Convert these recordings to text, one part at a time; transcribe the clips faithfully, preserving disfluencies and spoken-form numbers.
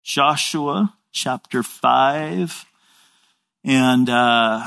Joshua chapter five. And uh,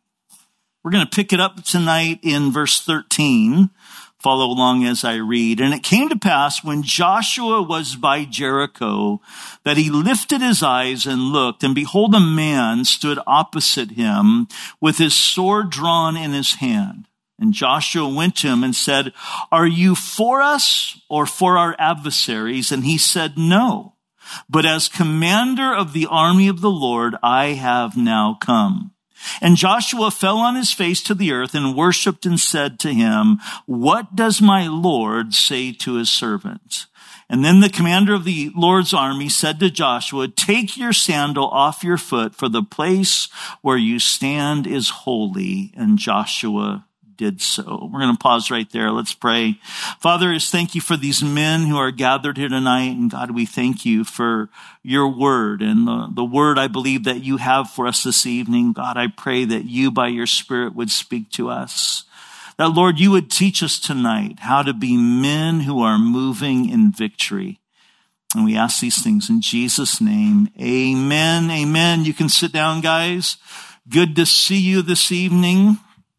we're going to pick it up tonight in verse thirteen. Follow along as I read. And it came to pass when Joshua was by Jericho that he lifted his eyes and looked, and behold, a man stood opposite him with his sword drawn in his hand. And Joshua went to him and said, "Are you for us or for our adversaries?" And he said, "No, but as commander of the army of the Lord, I have now come." And Joshua fell on his face to the earth and worshiped and said to him, "What does my Lord say to his servant?" And then the commander of the Lord's army said to Joshua, "Take your sandal off your foot, for the place where you stand is holy." And Joshua did so. We're going to pause right there. Let's pray. Father, is thank you for these men who are gathered here tonight. And God, we thank you for your word and the, the word I believe that you have for us this evening. God, I pray that you by your Spirit would speak to us. That, Lord, you would teach us tonight how to be men who are moving in victory. And we ask these things in Jesus' name. Amen. Amen. You can sit down, guys. Good to see you this evening.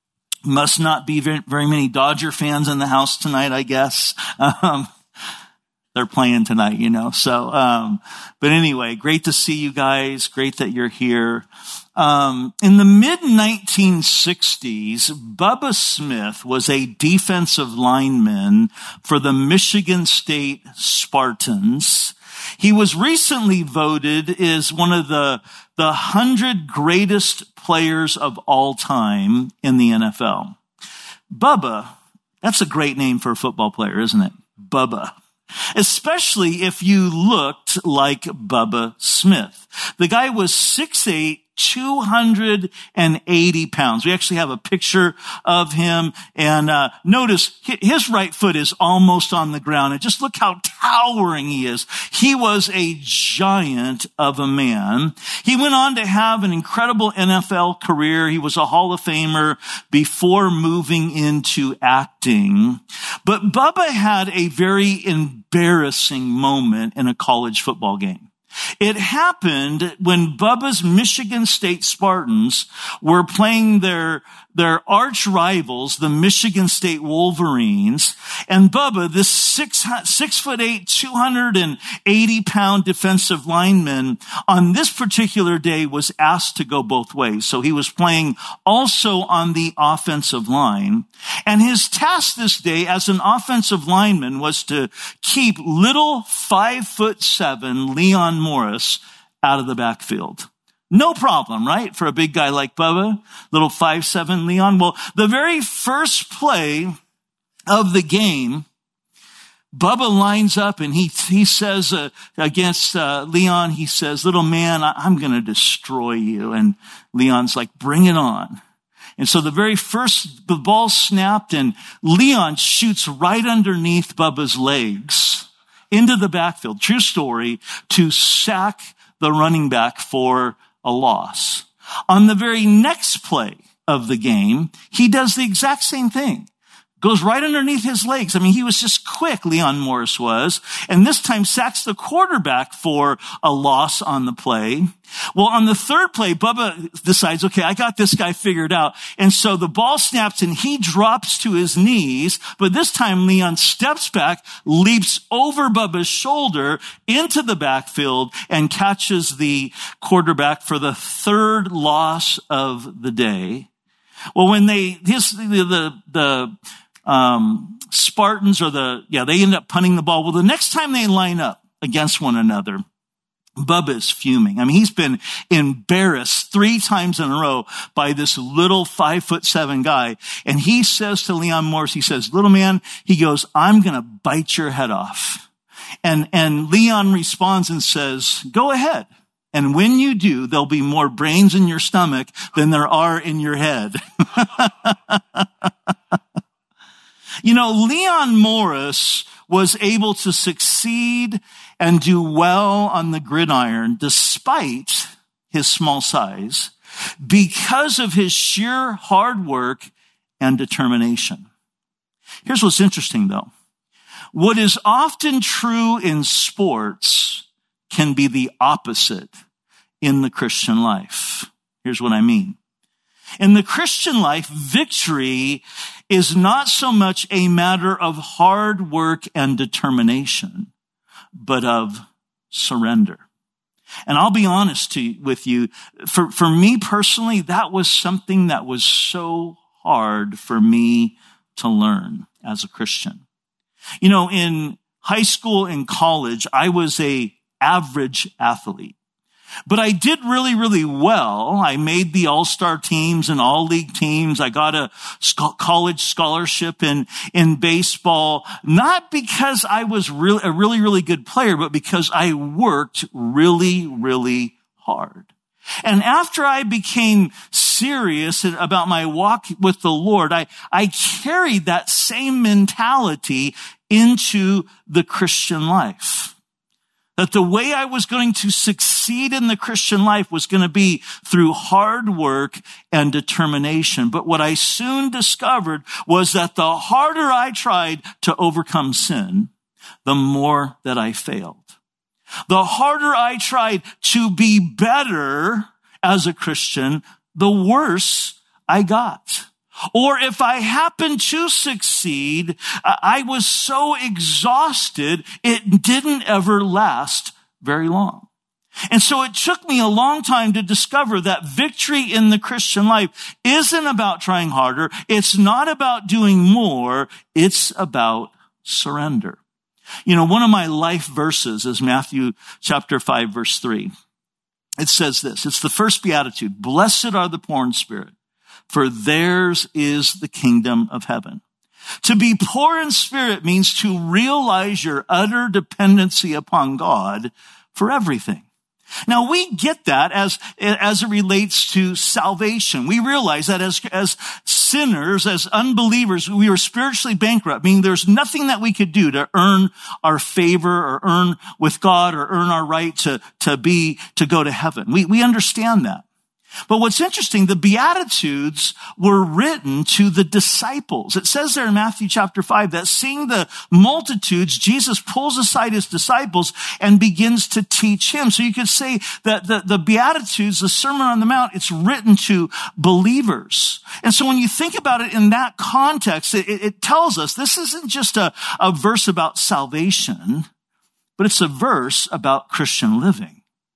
Must not be very, very many Dodger fans in the house tonight, I guess. Um, they're playing tonight, you know. So, um, but anyway, great to see you guys. Great that you're here. Um, in the mid nineteen sixties, Bubba Smith was a defensive lineman for the Michigan State Spartans. He was recently voted as one of the the hundred greatest players of all time in the N F L. Bubba, that's a great name for a football player, isn't it? Bubba. Especially if you looked like Bubba Smith. The guy was six eight, two hundred eighty pounds. We actually have a picture of him. And uh notice his right foot is almost on the ground. And just look how towering he is. He was a giant of a man. He went on to have an incredible N F L career. He was a Hall of Famer before moving into acting. But Bubba had a very embarrassing moment in a college football game. It happened when Bubba's Michigan State Spartans were playing their their arch rivals, the Michigan State Wolverines, and Bubba, this six six foot eight, two hundred eighty pound defensive lineman, on this particular day was asked to go both ways. So he was playing also on the offensive line, and his task this day as an offensive lineman was to keep little five foot seven Leon Morris out of the backfield. No problem, right? For a big guy like Bubba, little five seven Leon. Well, the very first play of the game, Bubba lines up and he he says uh, against uh, Leon, he says, "Little man, I, I'm going to destroy you." And Leon's like, "Bring it on." And so the very first, the ball snapped and Leon shoots right underneath Bubba's legs into the backfield. True story, to sack the running back for a loss. On the very next play of the game, he does the exact same thing. Goes right underneath his legs. I mean, he was just quick, Leon Morris was. And this time sacks the quarterback for a loss on the play. Well, on the third play, Bubba decides, okay, I got this guy figured out. And so the ball snaps and he drops to his knees. But this time Leon steps back, leaps over Bubba's shoulder into the backfield and catches the quarterback for the third loss of the day. Well, when they, his, the, the, the, um, Spartans or the, yeah, they end up punting the ball. Well, the next time they line up against one another, Bubba is fuming. I mean, he's been embarrassed three times in a row by this little five foot seven guy. And he says to Leon Morris, he says, "Little man," he goes, "I'm going to bite your head off." And, and Leon responds and says, "Go ahead. And when you do, there'll be more brains in your stomach than there are in your head." You know, Leon Morris was able to succeed and do well on the gridiron despite his small size because of his sheer hard work and determination. Here's what's interesting, though. What is often true in sports can be the opposite in the Christian life. Here's what I mean. In the Christian life, victory is not so much a matter of hard work and determination, but of surrender. And I'll be honest to, with you, for, for me personally, that was something that was so hard for me to learn as a Christian. You know, in high school and college, I was a average athlete. But I did really, really well. I made the all-star teams and all-league teams. I got a sc- college scholarship in, in baseball, not because I was really, a really, really good player, but because I worked really, really hard. And after I became serious about my walk with the Lord, I, I carried that same mentality into the Christian life. That the way I was going to succeed in the Christian life was going to be through hard work and determination. But what I soon discovered was that the harder I tried to overcome sin, the more that I failed. The harder I tried to be better as a Christian, the worse I got. Or if I happened to succeed, I was so exhausted, it didn't ever last very long. And so it took me a long time to discover that victory in the Christian life isn't about trying harder. It's not about doing more. It's about surrender. You know, one of my life verses is Matthew chapter five, verse three. It says this. It's the first beatitude. Blessed are the poor in spirit, for theirs is the kingdom of heaven. To be poor in spirit means to realize your utter dependency upon God for everything. Now, we get that as, as it relates to salvation. We realize that as, as sinners, as unbelievers, we are spiritually bankrupt, meaning there's nothing that we could do to earn our favor or earn with God or earn our right to, to be, to go to heaven. We, we understand that. But what's interesting, the Beatitudes were written to the disciples. It says there in Matthew chapter five that seeing the multitudes, Jesus pulls aside his disciples and begins to teach him. So you could say that the, the Beatitudes, the Sermon on the Mount, it's written to believers. And so when you think about it in that context, it, it tells us this isn't just a, a verse about salvation, but it's a verse about Christian living.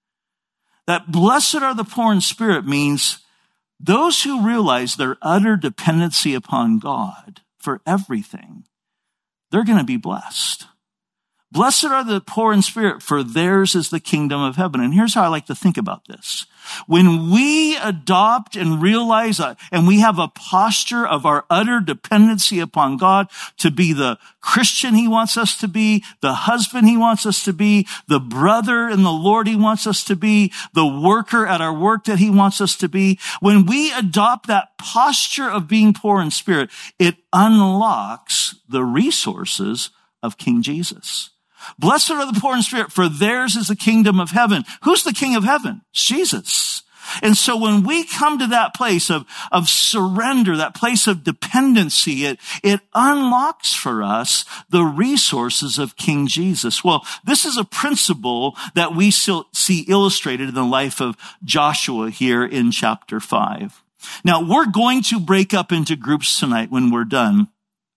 That blessed are the poor in spirit means those who realize their utter dependency upon God for everything, they're going to be blessed. Blessed are the poor in spirit, for theirs is the kingdom of heaven. And here's how I like to think about this. When we adopt and realize uh, and we have a posture of our utter dependency upon God to be the Christian he wants us to be, the husband he wants us to be, the brother in the Lord he wants us to be, the worker at our work that he wants us to be, when we adopt that posture of being poor in spirit, it unlocks the resources of King Jesus. Blessed are the poor in spirit, for theirs is the kingdom of heaven. Who's the king of heaven? Jesus. And so when we come to that place of, of surrender, that place of dependency, it, it unlocks for us the resources of King Jesus. Well, this is a principle that we see illustrated in the life of Joshua here in chapter five. Now, we're going to break up into groups tonight when we're done.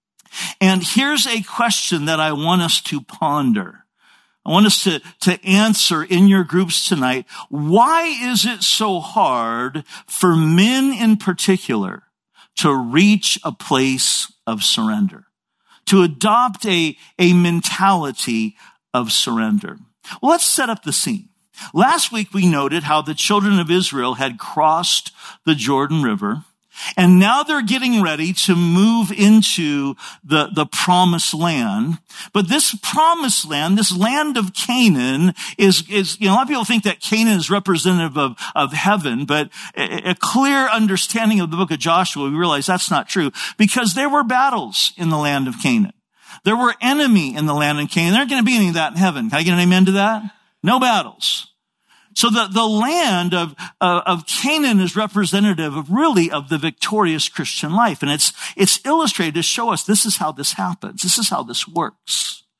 And here's a question that I want us to ponder. I want us to, to answer in your groups tonight. Why is it so hard for men in particular to reach a place of surrender, to adopt a, a mentality of surrender? Well, let's set up the scene. Last week, we noted how the children of Israel had crossed the Jordan River. And now they're getting ready to move into the, the promised land. But this promised land, this land of Canaan is, is, you know, a lot of people think that Canaan is representative of, of heaven, but a, a clear understanding of the book of Joshua, we realize that's not true because there were battles in the land of Canaan. There were enemy in the land of Canaan. There aren't going to be any of that in heaven. Can I get an amen to that? No battles. So the, the land of, uh, of Canaan is representative of really of the victorious Christian life. And it's, it's illustrated to show us this is how this happens. This is how this works.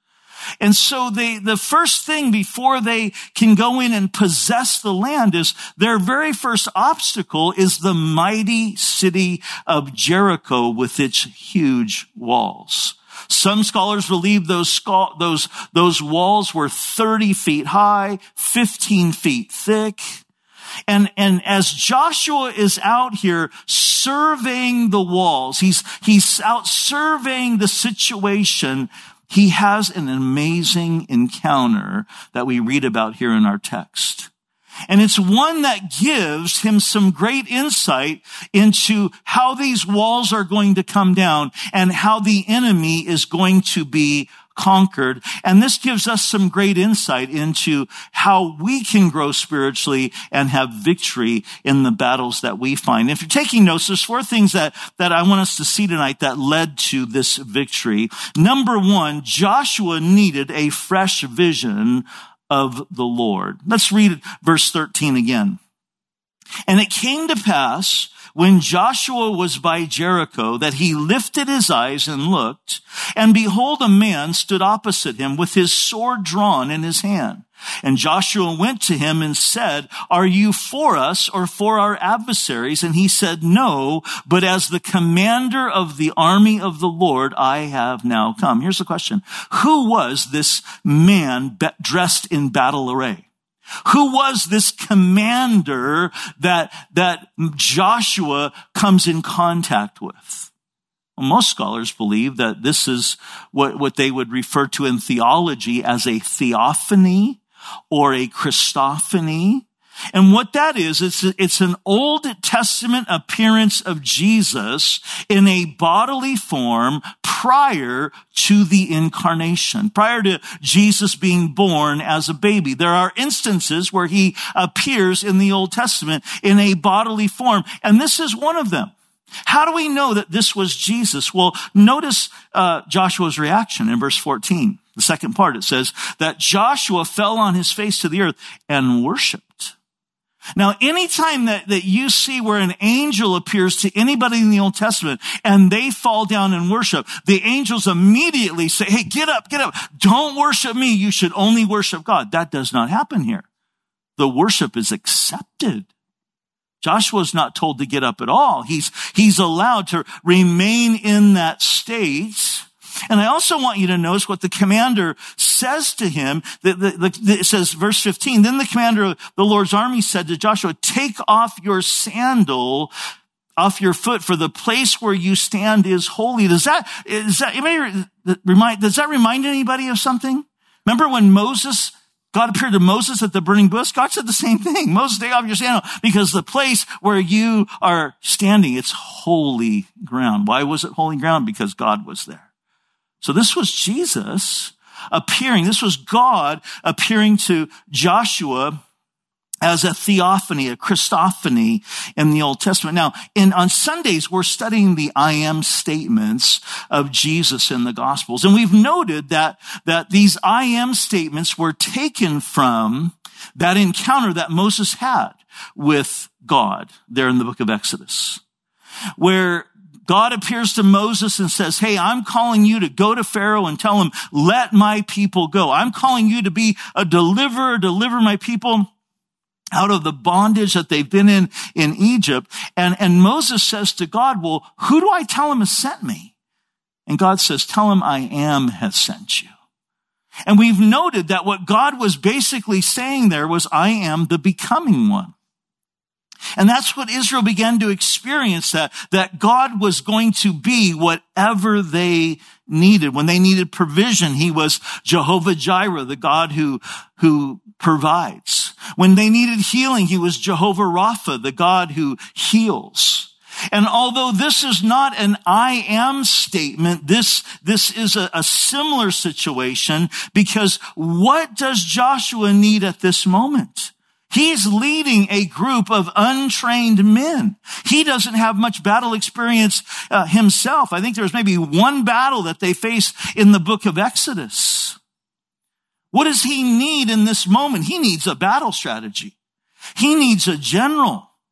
And so they, the first thing before they can go in and possess the land is their very first obstacle is the mighty city of Jericho with its huge walls. Some scholars believe those, those, those walls were thirty feet high, fifteen feet thick. And, and as Joshua is out here surveying the walls, he's, he's out surveying the situation, he has an amazing encounter that we read about here in our text. And it's one that gives him some great insight into how these walls are going to come down and how the enemy is going to be conquered. And this gives us some great insight into how we can grow spiritually and have victory in the battles that we find. If you're taking notes, there's four things that, that I want us to see tonight that led to this victory. Number one, Joshua needed a fresh vision of the Lord. Let's read verse thirteen again. And it came to pass when Joshua was by Jericho that he lifted his eyes and looked, and behold, a man stood opposite him with his sword drawn in his hand. And Joshua went to him and said, are you for us or for our adversaries? And he said, no, but as the commander of the army of the Lord, I have now come. Here's the question. Who was this man dressed in battle array? Who was this commander that, that Joshua comes in contact with? Well, most scholars believe that this is what, what they would refer to in theology as a theophany or a Christophany. And what that is, it's, it's an Old Testament appearance of Jesus in a bodily form prior to the incarnation, prior to Jesus being born as a baby. There are instances where he appears in the Old Testament in a bodily form, and this is one of them. How do we know that this was Jesus? Well, notice uh, Joshua's reaction in verse fourteen. The second part, it says that Joshua fell on his face to the earth and worshiped. Now, anytime that, that you see where an angel appears to anybody in the Old Testament and they fall down and worship, the angels immediately say, hey, get up, get up. Don't worship me. You should only worship God. That does not happen here. The worship is accepted. Joshua's not told to get up at all. He's, he's allowed to remain in that state. And I also want you to notice what the commander says to him. The, the, the, it says, verse fifteen, then the commander of the Lord's army said to Joshua, take off your sandal off your foot, for the place where you stand is holy. Does that, is that, anybody remind, does that remind anybody of something? Remember when Moses, God appeared to Moses at the burning bush? God said the same thing. Moses, take off your sandal, because the place where you are standing, it's holy ground. Why was it holy ground? Because God was there. So this was Jesus appearing. This was God appearing to Joshua as a theophany, a Christophany in the Old Testament. Now, in, on Sundays, we're studying the I am statements of Jesus in the Gospels. And we've noted that, that these I am statements were taken from that encounter that Moses had with God there in the book of Exodus, where God appears to Moses and says, hey, I'm calling you to go to Pharaoh and tell him, let my people go. I'm calling you to be a deliverer, deliver my people out of the bondage that they've been in in Egypt. And, and Moses says to God, well, who do I tell him has sent me? And God says, tell him I am has sent you. And we've noted that what God was basically saying there was, I am the becoming one. And that's what Israel began to experience, that, that God was going to be whatever they needed. When they needed provision, he was Jehovah Jireh, the God who, who provides. When they needed healing, he was Jehovah Rapha, the God who heals. And although this is not an I am statement, this, this is a, a similar situation, because what does Joshua need at this moment? He's leading a group of untrained men. He doesn't have much battle experience uh, himself. I think there was maybe one battle that they faced in the book of Exodus. What does he need in this moment? He needs a battle strategy. He needs a general.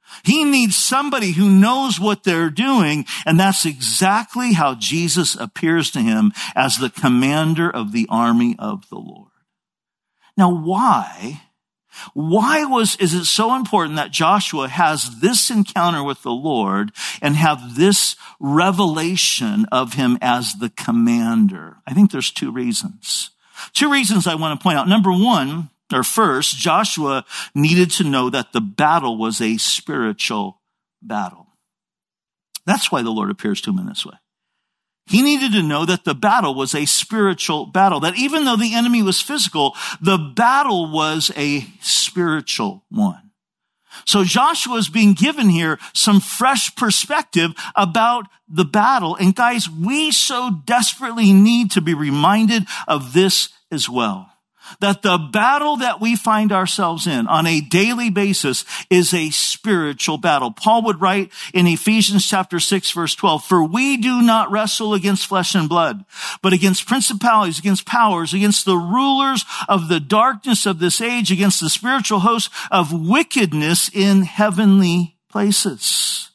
He needs somebody who knows what they're doing, and that's exactly how Jesus appears to him as the commander of the army of the Lord. Now, why? Why was, is it so important that Joshua has this encounter with the Lord and have this revelation of him as the commander? I think there's two reasons. Two reasons I want to point out. Number one, or first, Joshua needed to know that the battle was a spiritual battle. That's why the Lord appears to him in this way. He needed to know that the battle was a spiritual battle, that even though the enemy was physical, the battle was a spiritual one. So Joshua is being given here some fresh perspective about the battle. And guys, we so desperately need to be reminded of this as well. That the battle that we find ourselves in on a daily basis is a spiritual battle. Paul would write in Ephesians chapter six, verse twelve, "For we do not wrestle against flesh and blood, but against principalities, against powers, against the rulers of the darkness of this age, against the spiritual hosts of wickedness in heavenly places."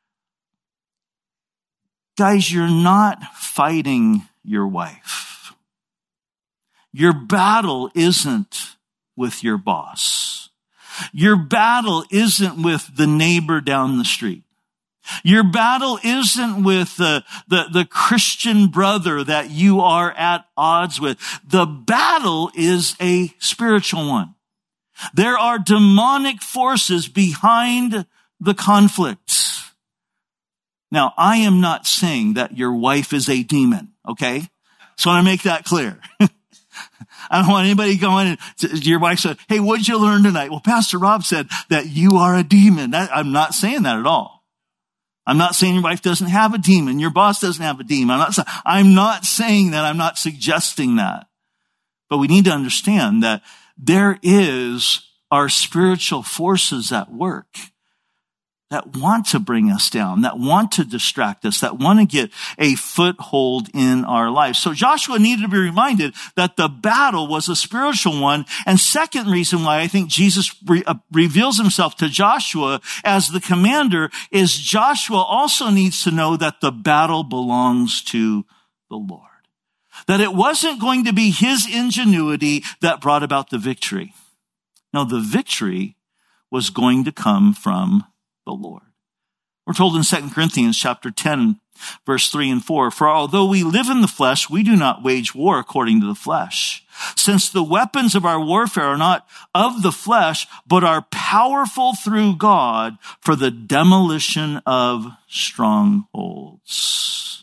Guys, you're not fighting your wife. Your battle isn't with your boss. Your battle isn't with the neighbor down the street. Your battle isn't with the, the, the Christian brother that you are at odds with. The battle is a spiritual one. There are demonic forces behind the conflict. Now, I am not saying that your wife is a demon, okay? So I want to make that clear. I don't want anybody going to your wife said, "Hey, what'd you learn tonight?" "Well, Pastor Rob said that you are a demon." That, I'm not saying that at all. I'm not saying your wife doesn't have a demon. Your boss doesn't have a demon. I'm not, I'm not saying that. I'm not suggesting that. But we need to understand that there is our spiritual forces at work that want to bring us down, that want to distract us, that want to get a foothold in our lives. So Joshua needed to be reminded that the battle was a spiritual one. And second reason why I think Jesus re- uh, reveals himself to Joshua as the commander is Joshua also needs to know that the battle belongs to the Lord. That it wasn't going to be his ingenuity that brought about the victory. No, the victory was going to come from the Lord. We're told in Second Corinthians chapter ten, verse three and four, "For although we live in the flesh, we do not wage war according to the flesh. Since the weapons of our warfare are not of the flesh, but are powerful through God for the demolition of strongholds."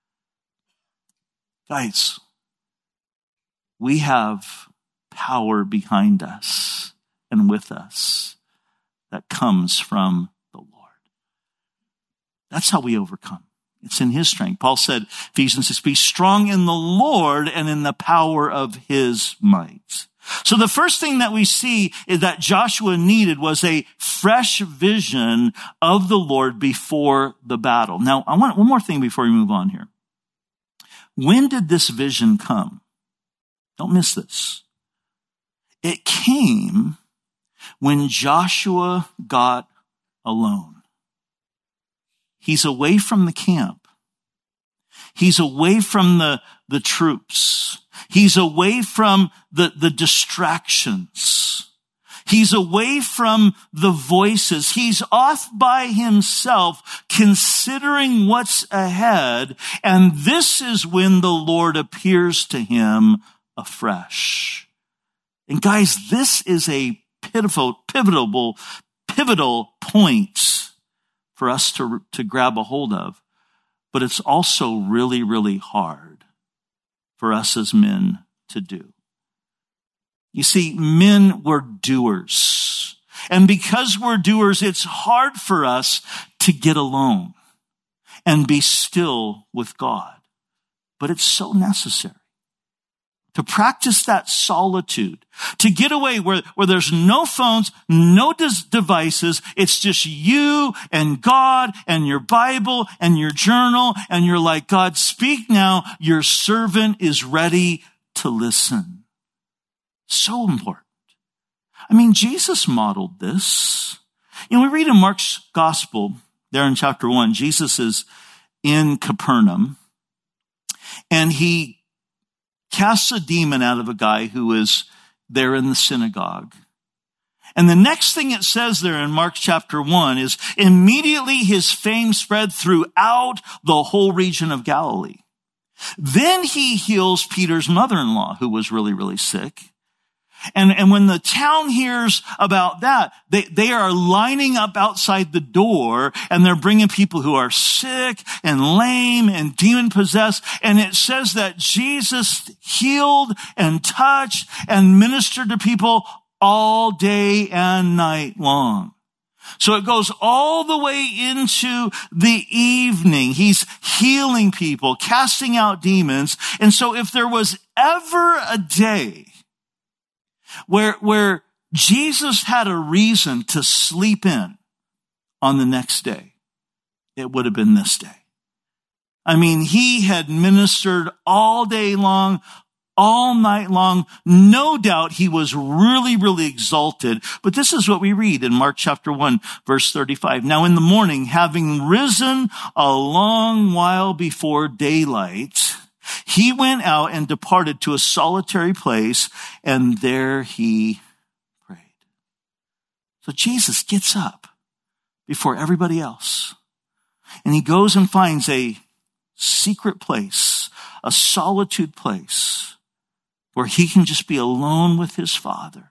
Guys, we have power behind us and with us that comes from the Lord. That's how we overcome. It's in his strength. Paul said, Ephesians six, "Be strong in the Lord and in the power of his might." So the first thing that we see is that Joshua needed was a fresh vision of the Lord before the battle. Now, I want one more thing before we move on here. When did this vision come? Don't miss this. It came when Joshua got alone. He's away from the camp. He's away from the, the troops. He's away from the, the distractions. He's away from the voices. He's off by himself, considering what's ahead. And this is when the Lord appears to him afresh. And guys, this is a pivotal, pivotal, pivotal point for us to, to grab a hold of. But it's also really, really hard for us as men to do. You see, men were doers. And because we're doers, it's hard for us to get alone and be still with God. But it's so necessary to practice that solitude, to get away where, where there's no phones, no des- devices. It's just you and God and your Bible and your journal. And you're like, "God, speak now. Your servant is ready to listen." So important. I mean, Jesus modeled this. You know, we read in Mark's gospel, there in chapter one, Jesus is in Capernaum, and he casts a demon out of a guy who is there in the synagogue. And the next thing it says there in Mark chapter one is immediately his fame spread throughout the whole region of Galilee. Then he heals Peter's mother-in-law, who was really, really sick. And, and when the town hears about that, they, they are lining up outside the door, and they're bringing people who are sick and lame and demon-possessed. And it says that Jesus healed and touched and ministered to people all day and night long. So it goes all the way into the evening. He's healing people, casting out demons. And so if there was ever a day where, where Jesus had a reason to sleep in on the next day, it would have been this day. I mean, he had ministered all day long, all night long. No doubt he was really, really exalted. But this is what we read in Mark chapter one, verse thirty-five. Now in the morning, having risen a long while before daylight, he went out and departed to a solitary place, and there he prayed. So Jesus gets up before everybody else, and he goes and finds a secret place, a solitude place, where he can just be alone with his Father.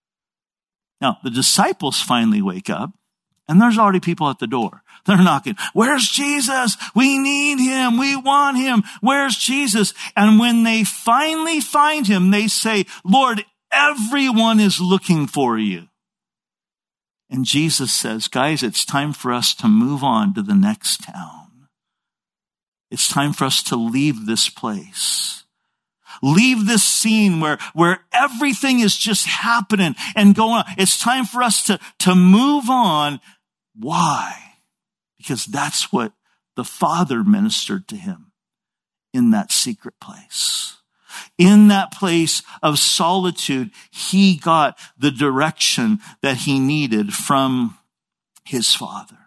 Now, the disciples finally wake up, and there's already people at the door. They're knocking. Where's Jesus? We need him. We want him. Where's Jesus? And when they finally find him, they say, Lord, everyone is looking for you. And Jesus says, guys, it's time for us to move on to the next town. It's time for us to leave this place. Leave this scene where, where everything is just happening and going on. It's time for us to, to move on. Why? Because that's what the Father ministered to him in that secret place. In that place of solitude, he got the direction that he needed from his Father.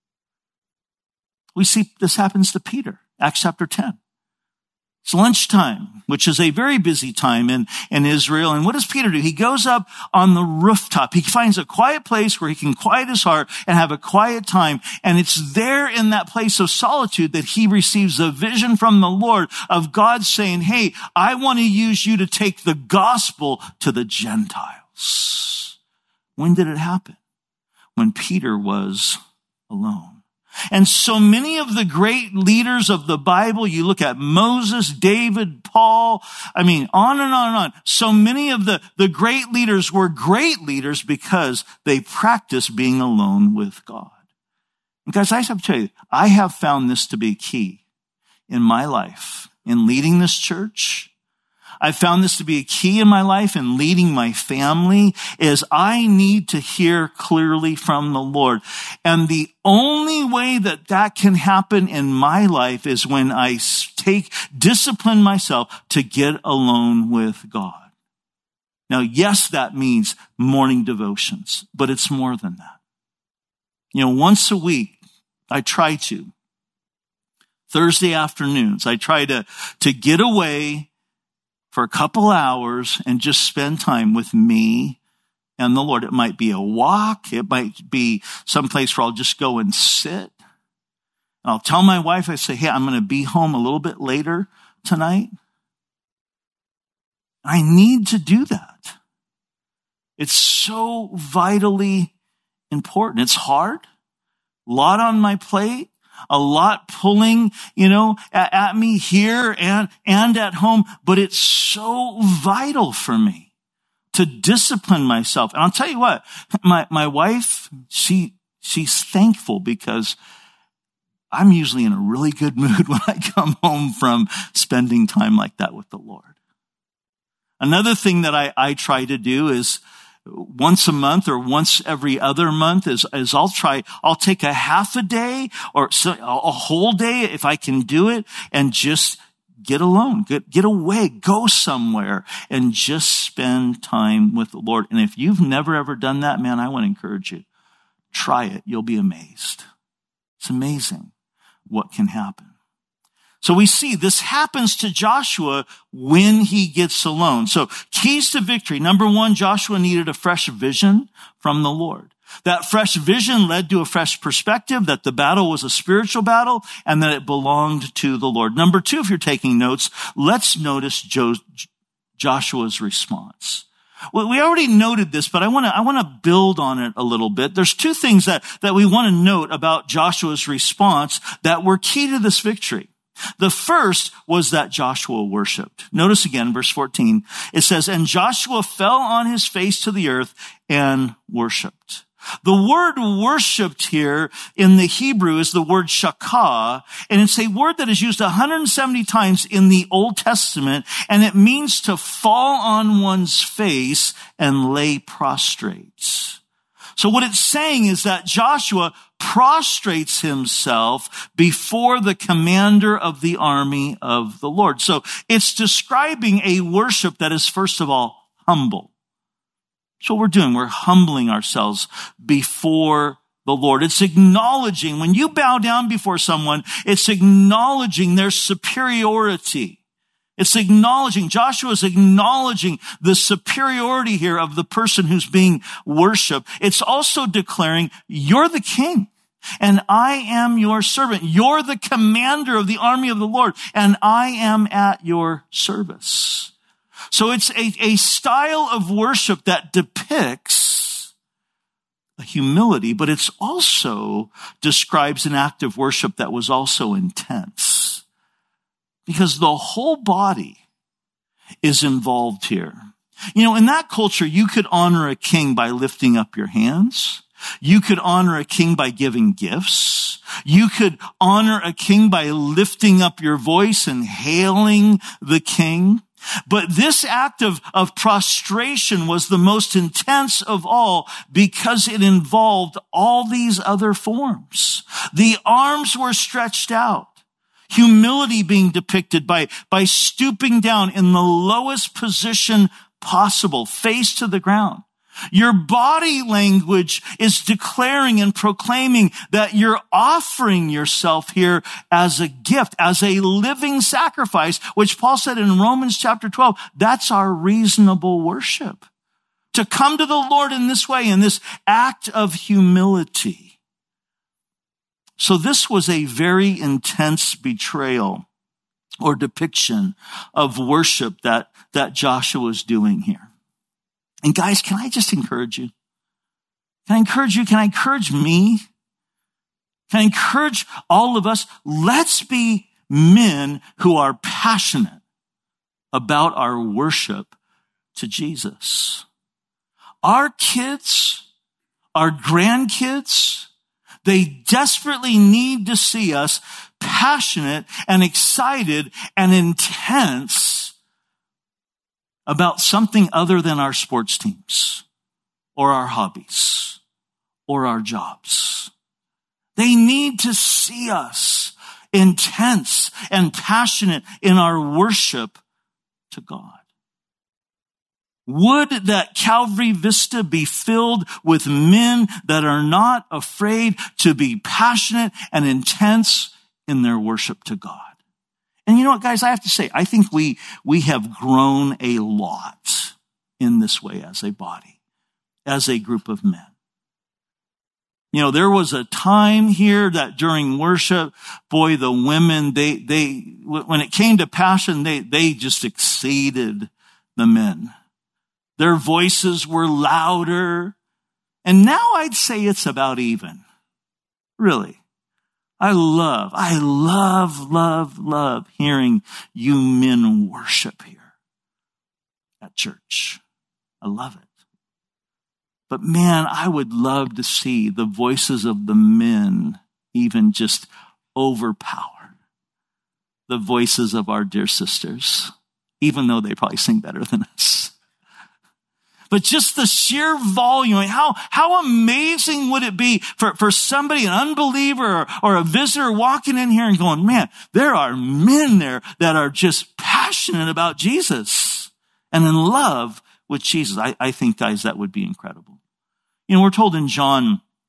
We see this happens to Peter, Acts chapter ten. It's lunchtime, which is a very busy time in, in Israel. And what does Peter do? He goes up on the rooftop. He finds a quiet place where he can quiet his heart and have a quiet time. And it's there in that place of solitude that he receives a vision from the Lord of God saying, hey, I want to use you to take the gospel to the Gentiles. When did it happen? When Peter was alone. And so many of the great leaders of the Bible, you look at Moses, David, Paul, I mean, on and on and on. So many of the, the great leaders were great leaders because they practiced being alone with God. And guys, I have to tell you, I have found this to be key in my life, in leading this church. I found this to be a key in my life in leading my family is I need to hear clearly from the Lord. And the only way that that can happen in my life is when I take, discipline myself to get alone with God. Now, yes, that means morning devotions, but it's more than that. You know, once a week, I try to. Thursday afternoons, I try to, to get away for a couple hours and just spend time with me and the Lord. It might be a walk. It might be someplace where I'll just go and sit. And I'll tell my wife, I say, hey, I'm going to be home a little bit later tonight. I need to do that. It's so vitally important. It's hard. A lot on my plate. A lot pulling, you know, at, at me here and, and at home, but it's so vital for me to discipline myself. And I'll tell you what, my, my wife, she, she's thankful because I'm usually in a really good mood when I come home from spending time like that with the Lord. Another thing that I, I try to do is once a month or once every other month is, is I'll try, I'll take a half a day or so, a whole day if I can do it and just get alone, get, get away, go somewhere and just spend time with the Lord. And if you've never ever done that, man, I want to encourage you Try it. You'll be amazed. It's amazing what can happen. So we see this happens to Joshua when he gets alone. So keys to victory. Number one, Joshua needed a fresh vision from the Lord. That fresh vision led to a fresh perspective that the battle was a spiritual battle and that it belonged to the Lord. Number two, if you're taking notes, let's notice Jo- Joshua's response. Well, we already noted this, but I want to, I want to build on it a little bit. There's two things that, that we want to note about Joshua's response that were key to this victory. The first was that Joshua worshiped. Notice again, verse fourteen, it says, and Joshua fell on his face to the earth and worshiped. The word worshiped here in the Hebrew is the word shakah, and it's a word that is used one hundred seventy times in the Old Testament, and it means to fall on one's face and lay prostrate. So what it's saying is that Joshua prostrates himself before the commander of the army of the Lord. So it's describing a worship that is, first of all, humble. That's what we're doing. We're humbling ourselves before the Lord. It's acknowledging, when you bow down before someone, it's acknowledging their superiority. It's acknowledging, Joshua is acknowledging the superiority here of the person who's being worshiped. It's also declaring, you're the king and I am your servant. You're the commander of the army of the Lord and I am at your service. So it's a, a style of worship that depicts a humility, but it's also describes an act of worship that was also intense. Because the whole body is involved here. You know, in that culture, you could honor a king by lifting up your hands. You could honor a king by giving gifts. You could honor a king by lifting up your voice and hailing the king. But this act of, of prostration was the most intense of all because it involved all these other forms. The arms were stretched out. Humility being depicted by, by stooping down in the lowest position possible, face to the ground. Your body language is declaring and proclaiming that you're offering yourself here as a gift, as a living sacrifice, which Paul said in Romans chapter twelve, that's our reasonable worship. To come to the Lord in this way, in this act of humility. So this was a very intense betrayal or depiction of worship that, that Joshua was doing here. And guys, can I just encourage you? Can I encourage you? Can I encourage me? Can I encourage all of us? Let's be men who are passionate about our worship to Jesus. Our kids, our grandkids, they desperately need to see us passionate and excited and intense about something other than our sports teams or our hobbies or our jobs. They need to see us intense and passionate in our worship to God. Would that Calvary Vista be filled with men that are not afraid to be passionate and intense in their worship to God. And you know what, guys, I have to say, I think we, we have grown a lot in this way as a body, as a group of men. You know, there was a time here that during worship, boy, the women, they, they, when it came to passion, they, they just exceeded the men. Their voices were louder. And now I'd say it's about even. Really. I love, I love, love, love hearing you men worship here at church. I love it. But man, I would love to see the voices of the men even just overpower the voices of our dear sisters, even though they probably sing better than us. But just the sheer volume, how, how amazing would it be for, for somebody, an unbeliever or, or a visitor walking in here and going, man, there are men there that are just passionate about Jesus and in love with Jesus. I, I think, guys, that would be incredible. You know, we're told in John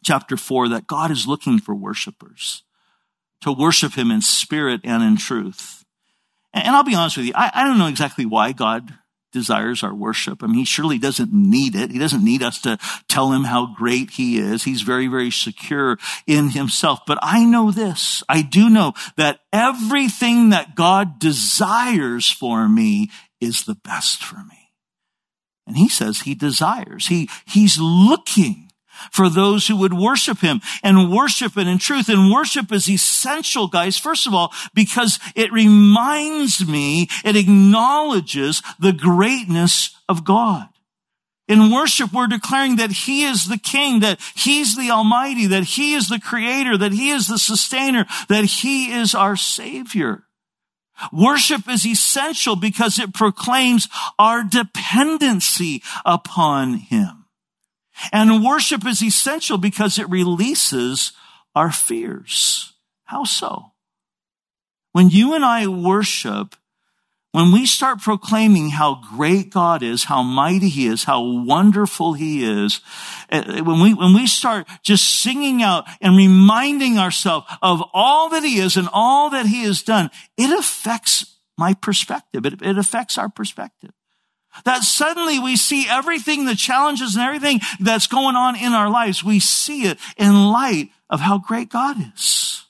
chapter four, that God is looking for worshipers to worship him in spirit and in truth. And I'll be honest with you, I, I don't know exactly why God desires our worship. I mean, he surely doesn't need it. He doesn't need us to tell him how great he is. He's very, very secure in himself. But I know this. I do know that everything that God desires for me is the best for me. And he says he desires. He, he's looking for those who would worship him and worship it in truth. And worship is essential, guys, first of all, because it reminds me, it acknowledges the greatness of God. In worship, we're declaring that he is the king, that he's the almighty, that he is the creator, that he is the sustainer, that he is our savior. Worship is essential because it proclaims our dependency upon him. And worship is essential because it releases our fears. How so? When you and I worship, when we start proclaiming how great God is, how mighty he is, how wonderful he is, when we, when we start just singing out and reminding ourselves of all that he is and all that he has done, it affects my perspective. It, it affects our perspective. That suddenly we see everything, the challenges and everything that's going on in our lives, we see it in light of how great God is.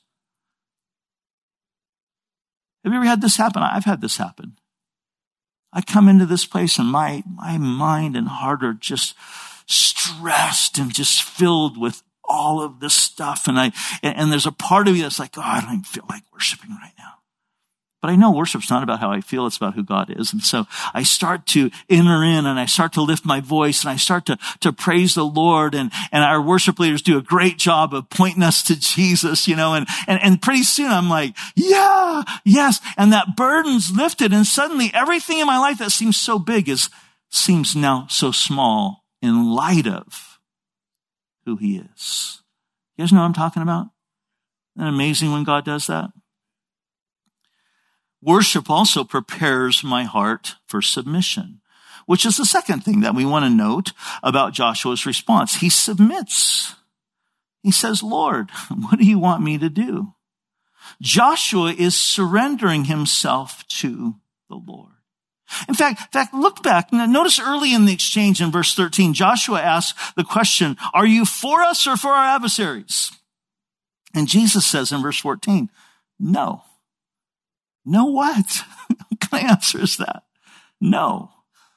Have you ever had this happen? I've had this happen. I come into this place and my, my mind and heart are just stressed and just filled with all of this stuff. And I, and, and there's a part of me that's like, oh, I don't even feel like worshiping right now. But I know worship's not about how I feel, it's about who God is. And so I start to enter in and I start to lift my voice and I start to, to praise the Lord. And, and our worship leaders do a great job of pointing us to Jesus, you know, and, and, and pretty soon I'm like, yeah, yes. And that burden's lifted. And suddenly everything in my life that seems so big is, seems now so small in light of who he is. You guys know what I'm talking about? Isn't it amazing when God does that? Worship also prepares my heart for submission, which is the second thing that we want to note about Joshua's response. He submits. He says, Lord, what do you want me to do? Joshua is surrendering himself to the Lord. In fact, in fact, look back. Notice early in the exchange in verse thirteen, Joshua asks the question, are you for us or for our adversaries? And Jesus says in verse fourteen, no. No what? What kind of answer is that? No.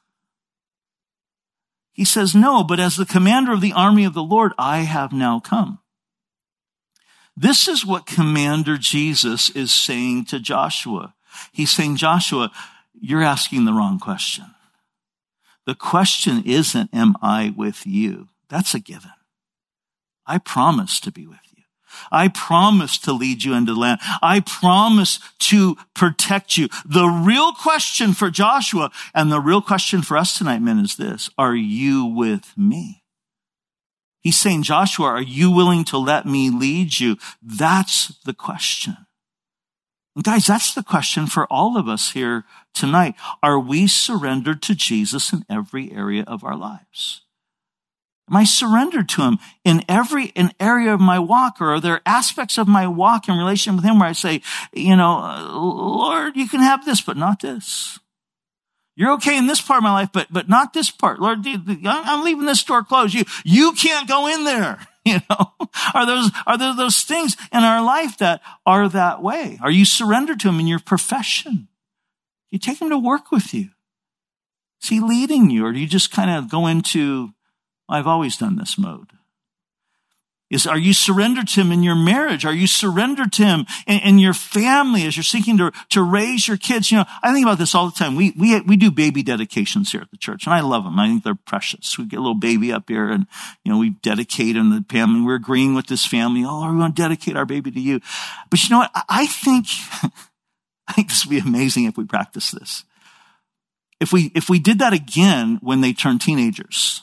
He says, no, but as the commander of the army of the Lord, I have now come. This is what Commander Jesus is saying to Joshua. He's saying, Joshua, you're asking the wrong question. The question isn't, am I with you? That's a given. I promise to be with you. I promise to lead you into the land. I promise to protect you. The real question for Joshua and the real question for us tonight, men, is this. Are you with me? He's saying, Joshua, are you willing to let me lead you? That's the question. And guys, that's the question for all of us here tonight. Are we surrendered to Jesus in every area of our lives? Am I surrendered to him in every in area of my walk? Or are there aspects of my walk in relation with him where I say, you know, Lord, you can have this, but not this. You're okay in this part of my life, but but not this part. Lord, I'm leaving this door closed. You you can't go in there. You know, are those are there those things in our life that are that way? Are you surrendered to him in your profession? You take him to work with you. Is he leading you, or do you just kind of go into, I've always done this mode? Is, are you surrendered to him in your marriage? Are you surrendered to him in, in your family as you're seeking to, to raise your kids? You know, I think about this all the time. We, we, we do baby dedications here at the church, and I love them. I think they're precious. We get a little baby up here and, you know, we dedicate him to the family. We're agreeing with this family. Oh, Lord, we want to dedicate our baby to you. But you know what? I, I think, I think this would be amazing if we practice this. If we, if we did that again when they turn teenagers.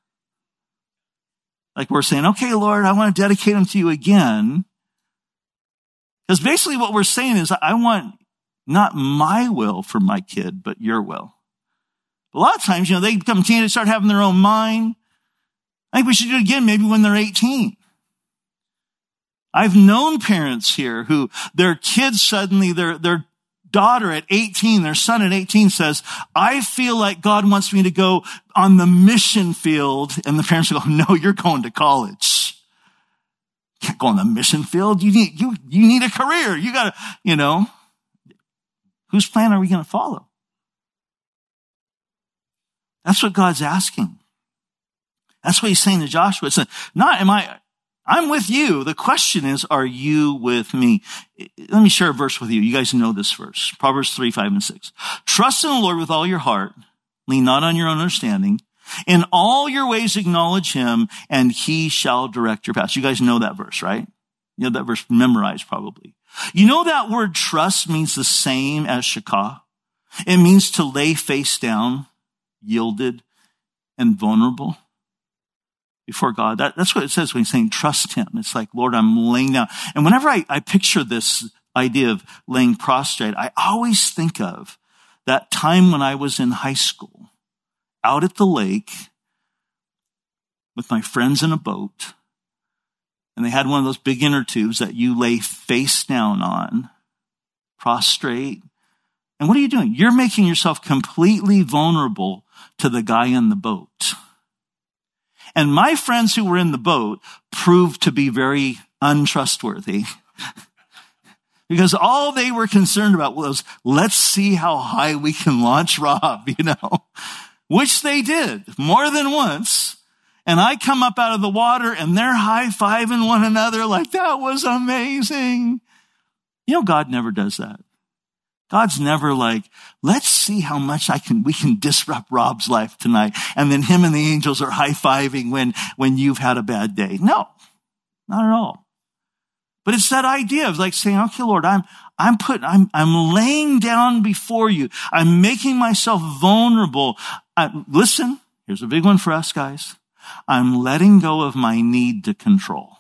Like we're saying, okay, Lord, I want to dedicate them to you again. Because basically what we're saying is, I want not my will for my kid, but your will. A lot of times, you know, they become teenagers, start having their own mind. I think we should do it again maybe when they're eighteen. I've known parents here who their kids suddenly, their, their daughter at eighteen, their son at eighteen says, I feel like God wants me to go on the mission field. And the parents go, no, you're going to college. You can't go on the mission field. You need, you, you need a career. You gotta, you know, whose plan are we going to follow? That's what God's asking. That's what he's saying to Joshua. It's not, am I, I'm with you. The question is, are you with me? Let me share a verse with you. You guys know this verse. Proverbs three, five, and six. Trust in the Lord with all your heart. Lean not on your own understanding. In all your ways acknowledge him, and he shall direct your paths. You guys know that verse, right? You know that verse memorized probably. You know that word trust means the same as shakah. It means to lay face down, yielded, and vulnerable before God. That, that's what it says when he's saying trust him. It's like, Lord, I'm laying down. And whenever I, I picture this idea of laying prostrate, I always think of that time when I was in high school, out at the lake with my friends in a boat, and they had one of those big inner tubes that you lay face down on, prostrate. And what are you doing? You're making yourself completely vulnerable to the guy in the boat. And my friends who were in the boat proved to be very untrustworthy because all they were concerned about was, let's see how high we can launch Rob, you know, which they did more than once. And I come up out of the water and they're high-fiving one another like, that was amazing. You know, God never does that. God's never like, let's see how much I can, we can disrupt Rob's life tonight. And then him and the angels are high-fiving when, when you've had a bad day. No, not at all. But it's that idea of like saying, okay, Lord, I'm, I'm putting, I'm, I'm laying down before you. I'm making myself vulnerable. I, listen, here's a big one for us guys. I'm letting go of my need to control.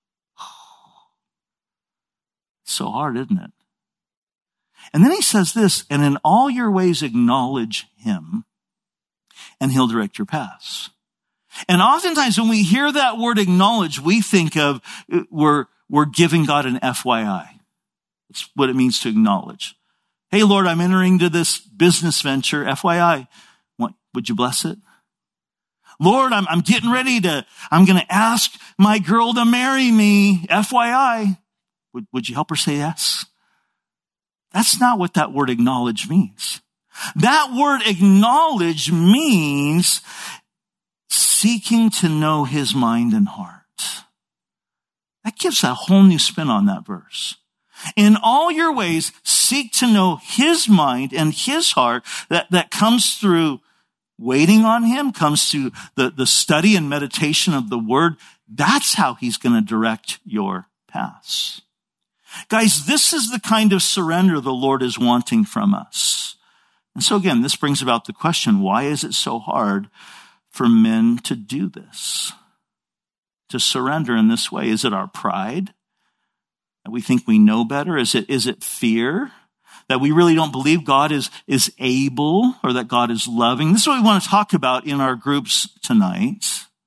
It's so hard, isn't it? And then he says this, and in all your ways acknowledge him, and he'll direct your paths. And oftentimes when we hear that word acknowledge, we think of we're, we're giving God an F Y I. That's what it means to acknowledge. Hey, Lord, I'm entering into this business venture, F Y I. What, would you bless it? Lord, I'm, I'm getting ready to, I'm going to ask my girl to marry me, F Y I. Would, would you help her say yes? That's not what that word acknowledge means. That word acknowledge means seeking to know his mind and heart. That gives a whole new spin on that verse. In all your ways, seek to know his mind and his heart. That, that comes through waiting on him, comes through the, the study and meditation of the word. That's how he's going to direct your paths. Guys, this is the kind of surrender the Lord is wanting from us. And so again, this brings about the question, why is it so hard for men to do this? To surrender in this way? Is it our pride? That we think we know better? Is it, is it fear? That we really don't believe God is, is able or that God is loving? This is what we want to talk about in our groups tonight.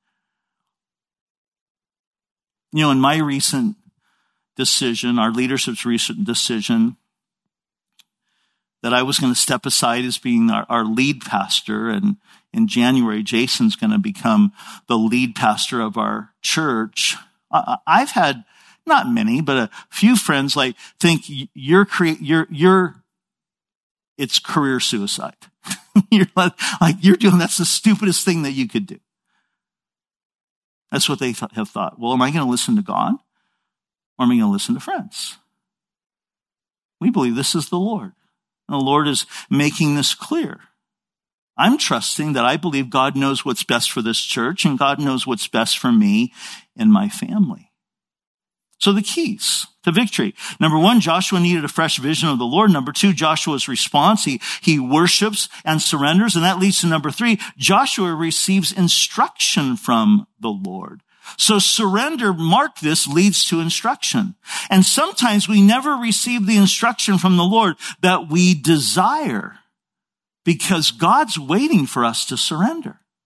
You know, in my recent decision, our leadership's recent decision, that I was going to step aside as being our, our lead pastor. And in January, Jason's going to become the lead pastor of our church. I, I've had not many, but a few friends like think you're cre- you're you're it's career suicide. You're like, like you're doing that's the stupidest thing that you could do. That's what they th- have thought. Well, am I going to listen to God? Or am I going to listen to friends? We believe this is the Lord. And the Lord is making this clear. I'm trusting that I believe God knows what's best for this church and God knows what's best for me and my family. So the keys to victory. Number one, Joshua needed a fresh vision of the Lord. Number two, Joshua's response. He, he worships and surrenders. And that leads to number three, Joshua receives instruction from the Lord. So surrender, mark this, leads to instruction. And sometimes we never receive the instruction from the Lord that we desire because God's waiting for us to surrender.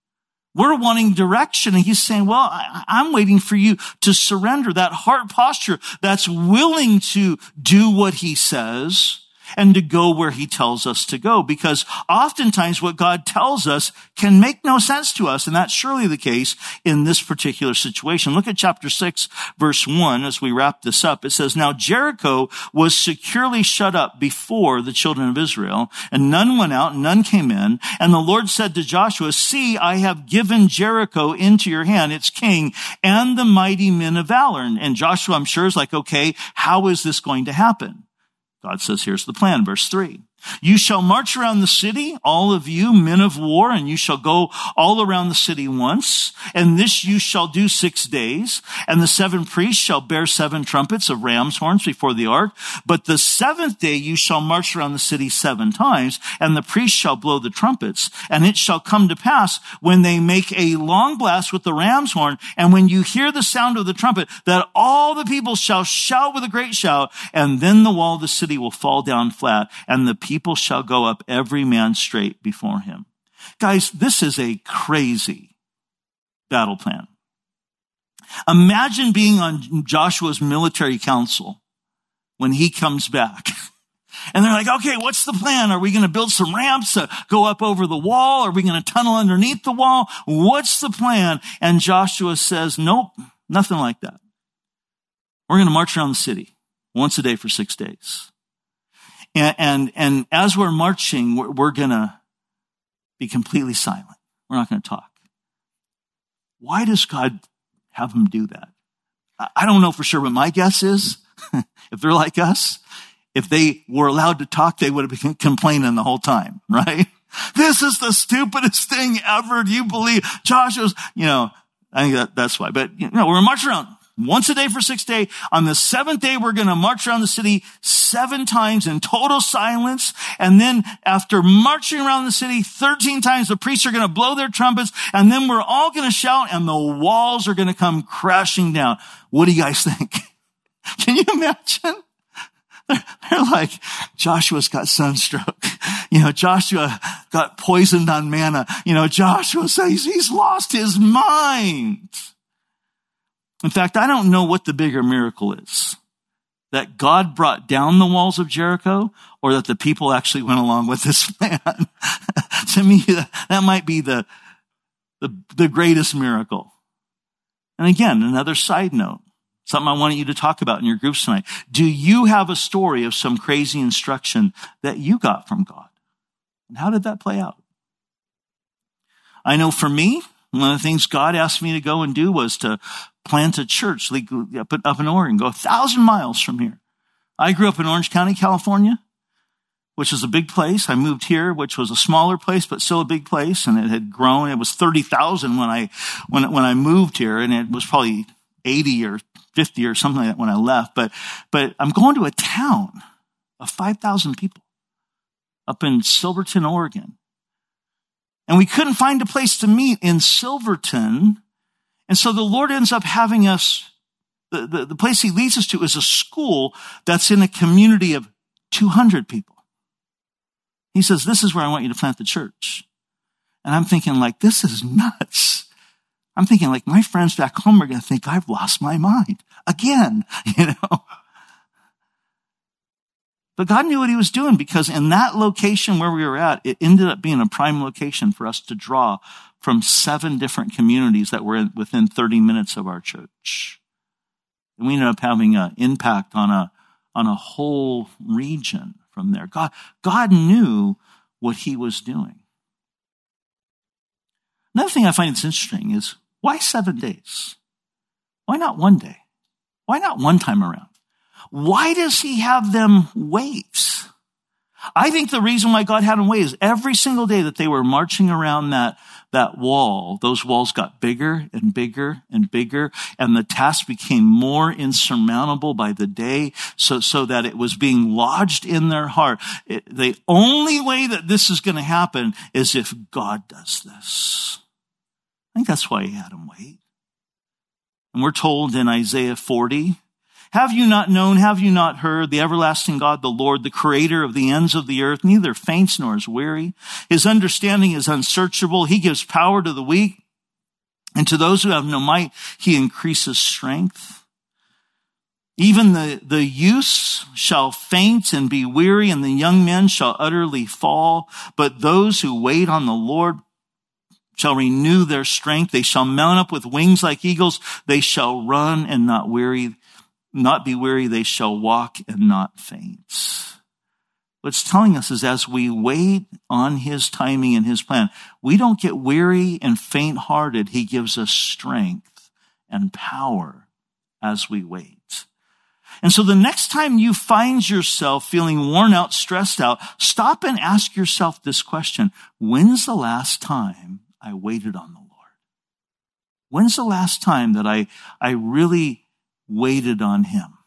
We're wanting direction. And he's saying, well, I, I'm waiting for you to surrender, that heart posture that's willing to do what he says and to go where he tells us to go. Because oftentimes what God tells us can make no sense to us. And that's surely the case in this particular situation. Look at chapter six, verse one, as we wrap this up. It says, now Jericho was securely shut up before the children of Israel, and none went out, and none came in. And the Lord said to Joshua, see, I have given Jericho into your hand, its king, and the mighty men of valor. And, and Joshua, I'm sure, is like, okay, how is this going to happen? God says, here's the plan, verse three. You shall march around the city, all of you men of war, and you shall go all around the city once. And this you shall do six days. And the seven priests shall bear seven trumpets of ram's horns before the ark. But the seventh day you shall march around the city seven times, and the priests shall blow the trumpets. And it shall come to pass when they make a long blast with the ram's horn, and when you hear the sound of the trumpet, that all the people shall shout with a great shout, and then the wall of the city will fall down flat, and the people shall go up every man straight before him. Guys, this is a crazy battle plan. Imagine being on Joshua's military council when he comes back. And they're like, okay, what's the plan? Are we going to build some ramps to go up over the wall? Are we going to tunnel underneath the wall? What's the plan? And Joshua says, nope, nothing like that. We're going to march around the city once a day for six days. And, and, and as we're marching, we're, we're going to be completely silent. We're not going to talk. Why does God have them do that? I don't know for sure, but my guess is if they're like us, if they were allowed to talk, they would have been complaining the whole time, right? This is the stupidest thing ever. Do you believe Joshua's, you know, I think that, that's why. But, you know, we're marching around once a day for six days. On the seventh day, we're going to march around the city seven times in total silence. And then after marching around the city thirteen times, the priests are going to blow their trumpets. And then we're all going to shout, and the walls are going to come crashing down. What do you guys think? Can you imagine? They're, they're like, Joshua's got sunstroke. You know, Joshua got poisoned on manna. You know, Joshua says he's lost his mind. In fact, I don't know what the bigger miracle is. That God brought down the walls of Jericho, or that the people actually went along with this plan. To me, that might be the, the, the greatest miracle. And again, another side note, something I wanted you to talk about in your groups tonight. Do you have a story of some crazy instruction that you got from God? And how did that play out? I know for me, one of the things God asked me to go and do was to plant a church up in Oregon, go a thousand miles from here. I grew up in Orange County, California, which is a big place. I moved here, which was a smaller place, but still a big place. And it had grown. It was thirty thousand when I, when, when I moved here, and it was probably eighty or fifty or something like that when I left. But, but I'm going to a town of five thousand people up in Silverton, Oregon. And we couldn't find a place to meet in Silverton. And so the Lord ends up having us, the, the, the place he leads us to is a school that's in a community of two hundred people. He says, this is where I want you to plant the church. And I'm thinking like, this is nuts. I'm thinking like, my friends back home are going to think I've lost my mind again, you know. But God knew what he was doing, because in that location where we were at, it ended up being a prime location for us to draw from seven different communities that were within thirty minutes of our church. And we ended up having an impact on a, on a whole region from there. God, God knew what he was doing. Another thing I find that's interesting is, why seven days? Why not one day? Why not one time around? Why does he have them wait? I think the reason why God had them wait is every single day that they were marching around that, that wall, those walls got bigger and bigger and bigger, and the task became more insurmountable by the day, so, so that it was being lodged in their heart. It, the only way that this is going to happen is if God does this. I think that's why he had them wait. And we're told in Isaiah forty, have you not known, have you not heard, the everlasting God, the Lord, the creator of the ends of the earth, neither faints nor is weary. His understanding is unsearchable. He gives power to the weak. And to those who have no might, he increases strength. Even the, the youths shall faint and be weary, and the young men shall utterly fall. But those who wait on the Lord shall renew their strength. They shall mount up with wings like eagles. They shall run and not weary, not be weary. They shall walk and not faint. What it's telling us is as we wait on his timing and his plan, we don't get weary and faint-hearted. He gives us strength and power as we wait. And so the next time you find yourself feeling worn out, stressed out, stop and ask yourself this question. When's the last time I waited on the Lord? When's the last time that I, I really waited on him?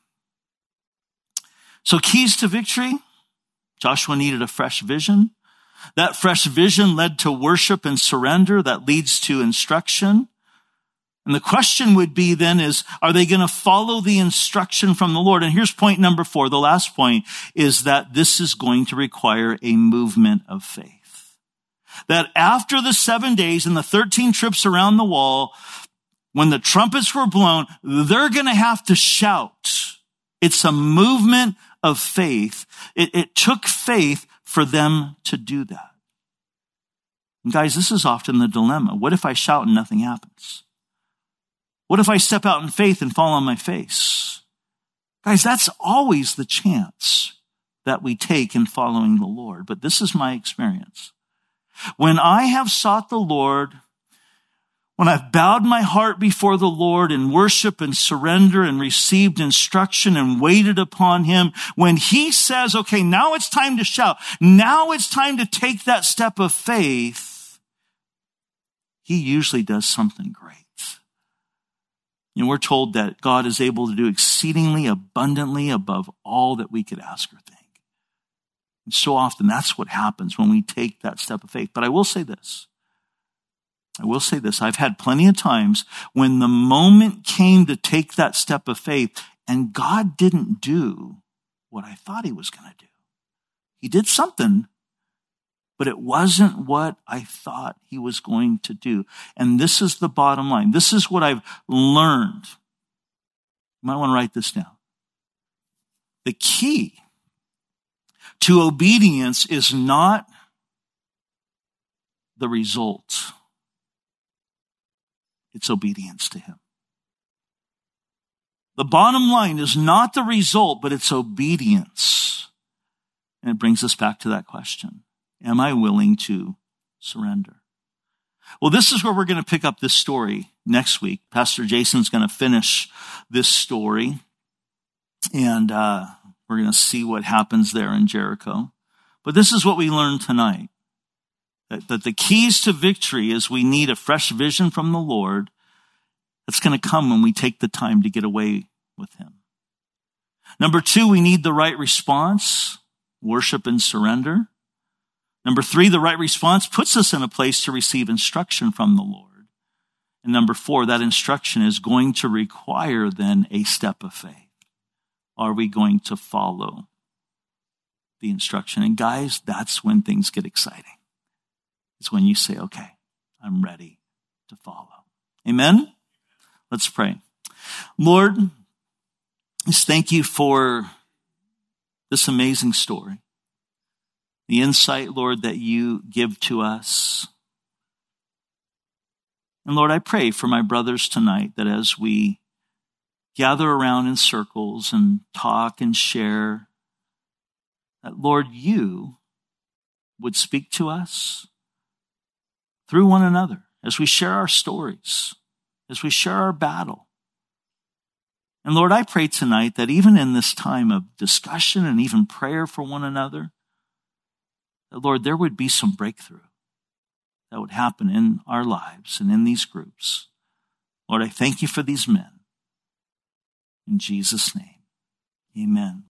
So keys to victory. Joshua needed a fresh vision. That fresh vision led to worship and surrender. That leads to instruction. And the question would be then is, are they going to follow the instruction from the Lord? And here's point number four. The last point is that this is going to require a movement of faith. That after the seven days and the thirteen trips around the wall, when the trumpets were blown, they're going to have to shout. It's a movement of faith. It, it took faith for them to do that. And guys, this is often the dilemma. What if I shout and nothing happens? What if I step out in faith and fall on my face? Guys, that's always the chance that we take in following the Lord. But this is my experience. When I have sought the Lord, when I've bowed my heart before the Lord in worship and surrender and received instruction and waited upon him, when he says, okay, now it's time to shout, now it's time to take that step of faith, he usually does something great. You know, we're told that God is able to do exceedingly abundantly above all that we could ask or think. And so often that's what happens when we take that step of faith. But I will say this. I will say this. I've had plenty of times when the moment came to take that step of faith and God didn't do what I thought he was going to do. He did something, but it wasn't what I thought he was going to do. And this is the bottom line. This is what I've learned. You might want to write this down. The key to obedience is not the result. It's obedience to him. The bottom line is not the result, but it's obedience. And it brings us back to that question. Am I willing to surrender? Well, this is where we're going to pick up this story next week. Pastor Jason's going to finish this story. And uh, we're going to see what happens there in Jericho. But this is what we learned tonight. That, that the keys to victory is we need a fresh vision from the Lord. That's going to come when we take the time to get away with him. Number two, we need the right response, worship and surrender. Number three, the right response puts us in a place to receive instruction from the Lord. And number four, that instruction is going to require then a step of faith. Are we going to follow the instruction? And guys, that's when things get exciting. It's when you say, okay, I'm ready to follow. Amen? Let's pray. Lord, just thank you for this amazing story. The insight, Lord, that you give to us. And Lord, I pray for my brothers tonight that as we gather around in circles and talk and share, that Lord, you would speak to us through one another as we share our stories, as we share our battle. And Lord, I pray tonight that even in this time of discussion and even prayer for one another, that Lord, there would be some breakthrough that would happen in our lives and in these groups. Lord, I thank you for these men. In Jesus' name, amen.